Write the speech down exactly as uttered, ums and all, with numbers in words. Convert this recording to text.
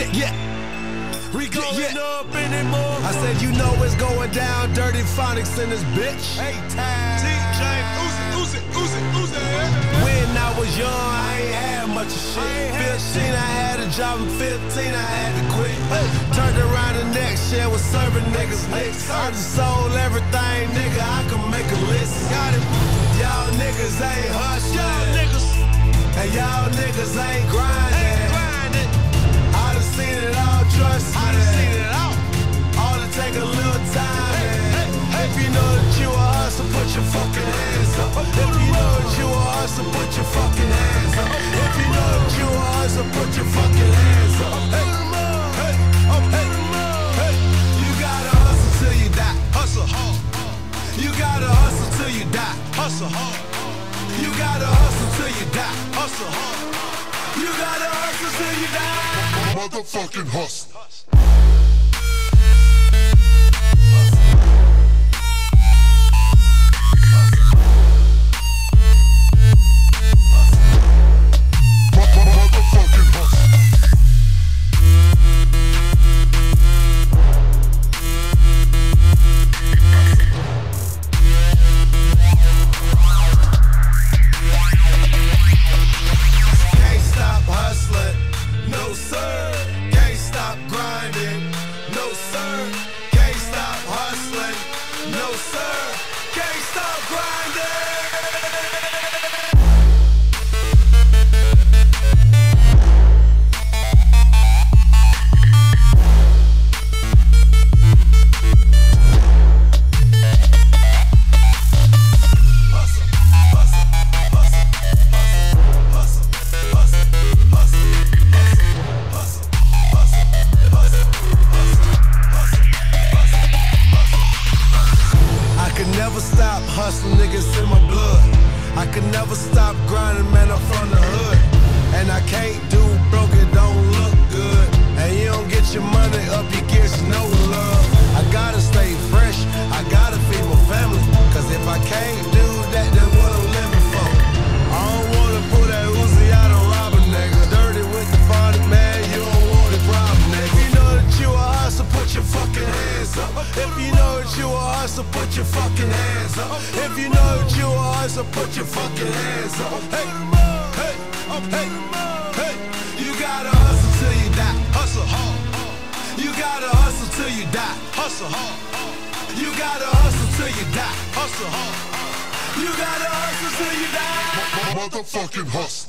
Hey, yeah. We going yeah. up anymore. I said, you know it's going down. Dirty Phonics in this bitch. Hey, time. T J, Uzi, Uzi, Uzi, Uzi. When I was young, I ain't had much of shit. fifteen, I had a job. And fifteen, I had to quit. Hey. Turned around the next year was serving niggas licks. I just sold everything, nigga. I can make a list. Got it. Y'all niggas ain't hustling. Y'all niggas. And y'all niggas ain't grinding. Ain't grinding. I done seen it all, trust me. I done seen it all. All to take a little time. Hey, hey, hey. If you know that you a hustler, put your fucking hands up. If you know that you a hustler, put your fucking hands up. If you know that you a hustler, put your fucking hands up. Hey, hey, hey, hey. You gotta hustle till you die. Hustle hard. You gotta hustle till you die. Hustle hard. You gotta hustle till you die. Hustle hard. You gotta hustle till you die. Motherfucking hustle. Hustling niggas in my blood. I could never stop grinding, man, I'm from the hood. And I can't do broke, it don't look good. And you don't get your money up, you get no love. I gotta stay fresh, I gotta feed my family. Cause if I can't do that, then what I'm living for? I don't wanna pull that Uzi out and rob a nigga. Dirty with the Phonic, man, you don't want a problem, nigga. If you know that you a hustler, put your fucking hands up. If you know that you a hustler, put your fucking hands up. If you know that you a hustler, put your fucking hands up. Hey, hey, hey, hey. You gotta hustle till you die. Hustle hard. You gotta hustle till you die. Hustle hard. You gotta hustle till you die. Hustle hard. You gotta hustle till you die. Motherfucking hustle.